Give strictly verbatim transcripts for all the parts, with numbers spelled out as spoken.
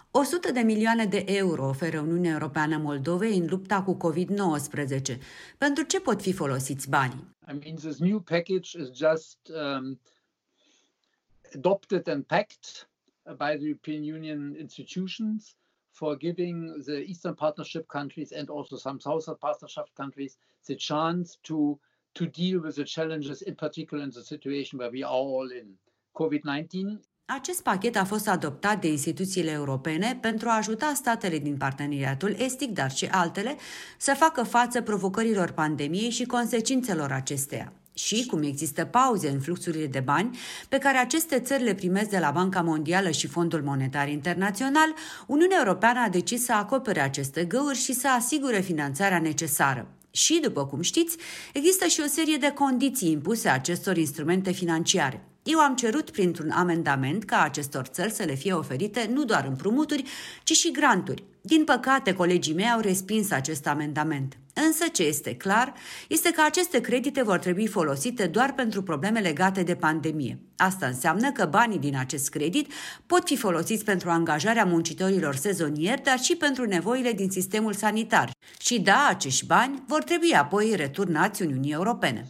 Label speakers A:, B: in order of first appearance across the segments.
A: o sută de milioane de euro oferă Uniunea Europeană Moldovei în lupta cu covid nouăsprezece. Pentru ce pot fi folosiți banii?
B: I mean, this new package is just um, adopted and packed by the European Union institutions for giving the Eastern Partnership countries and also some Southern Partnership countries the chance to to deal with the challenges, in particular in the situation where we are all in covid nineteen.
A: Acest pachet a fost adoptat de instituțiile europene pentru a ajuta statele din parteneriatul estic, dar și altele, să facă față provocărilor pandemiei și consecințelor acesteia. Și, cum există pauze în fluxurile de bani pe care aceste țări le primesc de la Banca Mondială și Fondul Monetar Internațional, Uniunea Europeană a decis să acopere aceste găuri și să asigure finanțarea necesară. Și, după cum știți, există și o serie de condiții impuse acestor instrumente financiare. Eu am cerut printr-un amendament ca acestor țări să le fie oferite nu doar împrumuturi, ci și granturi. Din păcate, colegii mei au respins acest amendament. Însă ce este clar este că aceste credite vor trebui folosite doar pentru probleme legate de pandemie. Asta înseamnă că banii din acest credit pot fi folosiți pentru angajarea muncitorilor sezonieri, dar și pentru nevoile din sistemul sanitar. Și da, acești bani vor trebui apoi returnați Uniunii Europene.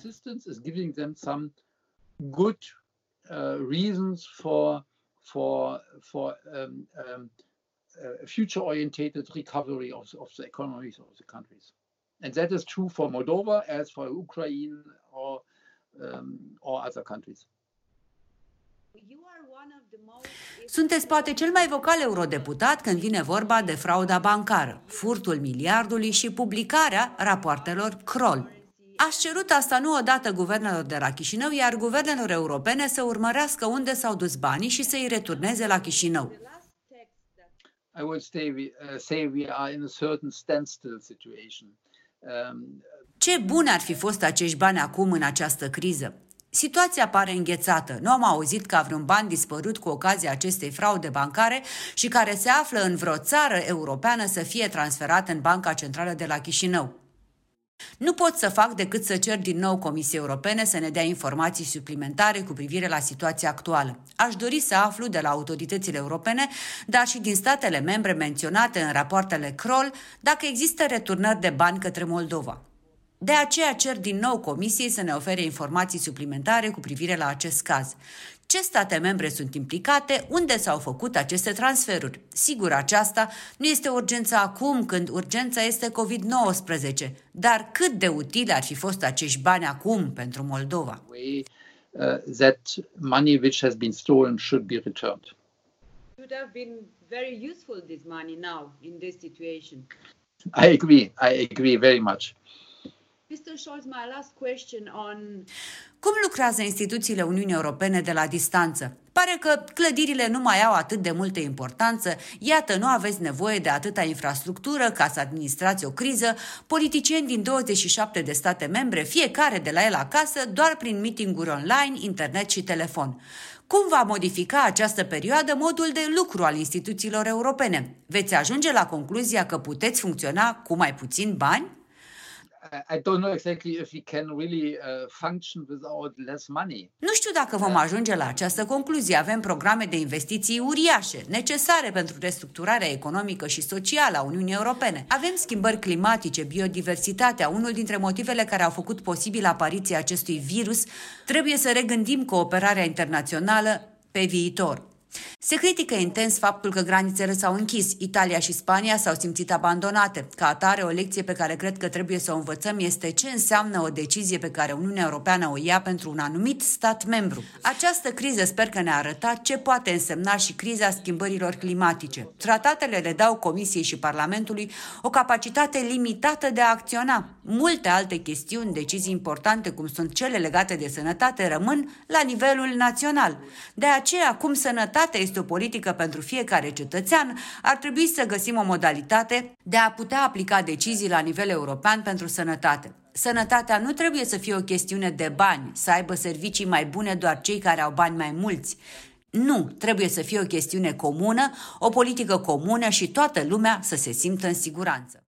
B: Uh, reasons for for for um, um, uh, future-oriented recovery of, of the economies of the countries, and that is true for Moldova as for Ukraine or um, or other countries.
A: Sunteți poate cel mai vocal eurodeputat când vine vorba de frauda bancară, furtul miliardului și publicarea rapoartelor Kroll. Ați cerut asta nu odată guvernelor de la Chișinău, iar guvernelor europene să urmărească unde s-au dus banii și să-i returneze la Chișinău.
B: I would say, uh, say we are in a certain standstill situation. Um,
A: Ce bune ar fi fost acești bani acum în această criză? Situația pare înghețată. Nu am auzit că vreun ban dispărut cu ocazia acestei fraude bancare și care se află în vreo țară europeană să fie transferat în Banca Centrală de la Chișinău. Nu pot să fac decât să cer din nou Comisiei Europene să ne dea informații suplimentare cu privire la situația actuală. Aș dori să aflu de la autoritățile europene, dar și din statele membre menționate în rapoartele Kroll, dacă există returnări de bani către Moldova. De aceea cer din nou Comisiei să ne ofere informații suplimentare cu privire la acest caz. Ce state membre sunt implicate, unde s-au făcut aceste transferuri? Sigur, aceasta nu este urgența acum, când urgența este covid nouăsprezece, dar cât de utile ar fi fost acești bani acum pentru Moldova?
B: Uh, that money which has been stolen should be returned.
C: Should have been very useful this money now in this situation.
B: I agree. I agree very much.
C: mister Scholz, my last question on...
A: Cum lucrează instituțiile Uniunii Europene de la distanță? Pare că clădirile nu mai au atât de multă importanță, iată, nu aveți nevoie de atâta infrastructură ca să administrați o criză, politicieni din douăzeci și șapte de state membre, fiecare de la el acasă, doar prin meeting-uri online, internet și telefon. Cum va modifica această perioadă modul de lucru al instituțiilor europene? Veți ajunge la concluzia că puteți funcționa cu mai puțin bani?
B: I don't know exactly if we can really uh, function without less money.
A: Nu știu dacă vom ajunge la această concluzie. Avem programe de investiții uriașe, necesare pentru restructurarea economică și socială a Uniunii Europene. Avem schimbări climatice, biodiversitatea, unul dintre motivele care au făcut posibil apariția acestui virus. Trebuie să regândim cooperarea internațională pe viitor. Se critică intens faptul că granițele s-au închis. Italia și Spania s-au simțit abandonate. Ca atare, o lecție pe care cred că trebuie să o învățăm este ce înseamnă o decizie pe care Uniunea Europeană o ia pentru un anumit stat membru. Această criză sper că ne-a arătat ce poate însemna și criza schimbărilor climatice. Tratatele le dau Comisiei și Parlamentului o capacitate limitată de a acționa. Multe alte chestiuni, decizii importante, cum sunt cele legate de sănătate, rămân la nivelul național. De aceea, cum sănătatea este o politică pentru fiecare cetățean, ar trebui să găsim o modalitate de a putea aplica decizii la nivel european pentru sănătate. Sănătatea nu trebuie să fie o chestiune de bani, să aibă servicii mai bune doar cei care au bani mai mulți. Nu, trebuie să fie o chestiune comună, o politică comună și toată lumea să se simtă în siguranță.